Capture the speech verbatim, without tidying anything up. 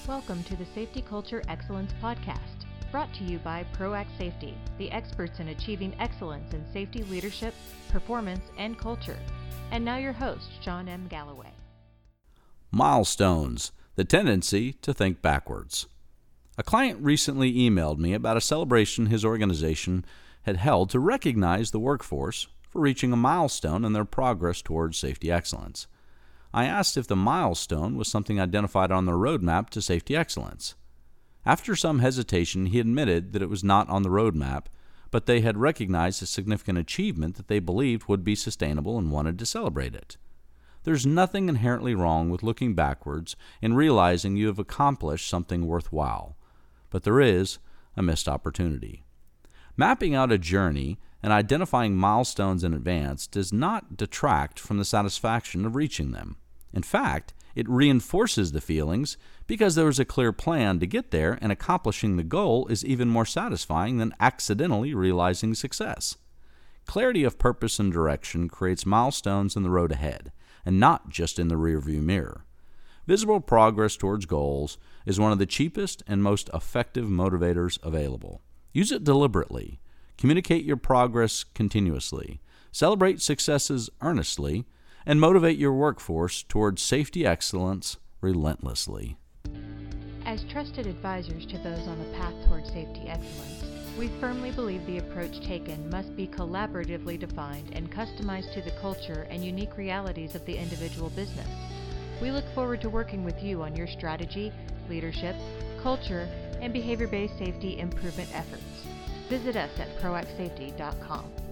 Welcome to the Safety Culture Excellence Podcast, brought to you by ProAct Safety, the experts in achieving excellence in safety leadership, performance, and culture. And now your host, John M. Galloway. Milestones, the tendency to think backwards. A client recently emailed me about a celebration his organization had held to recognize the workforce for reaching a milestone in their progress towards safety excellence. I asked if the milestone was something identified on their roadmap to safety excellence. After some hesitation, he admitted that it was not on the roadmap, but they had recognized a significant achievement that they believed would be sustainable and wanted to celebrate it. There's nothing inherently wrong with looking backwards and realizing you have accomplished something worthwhile, but there is a missed opportunity. Mapping out a journey and identifying milestones in advance does not detract from the satisfaction of reaching them. In fact, it reinforces the feelings because there is a clear plan to get there, and accomplishing the goal is even more satisfying than accidentally realizing success. Clarity of purpose and direction creates milestones in the road ahead, and not just in the rearview mirror. Visible progress towards goals is one of the cheapest and most effective motivators available. Use it deliberately. Communicate your progress continuously. Celebrate successes earnestly, and motivate your workforce towards safety excellence relentlessly. As trusted advisors to those on the path toward safety excellence, we firmly believe the approach taken must be collaboratively defined and customized to the culture and unique realities of the individual business. We look forward to working with you on your strategy, leadership, culture, and behavior-based safety improvement efforts. Visit us at proact safety dot com.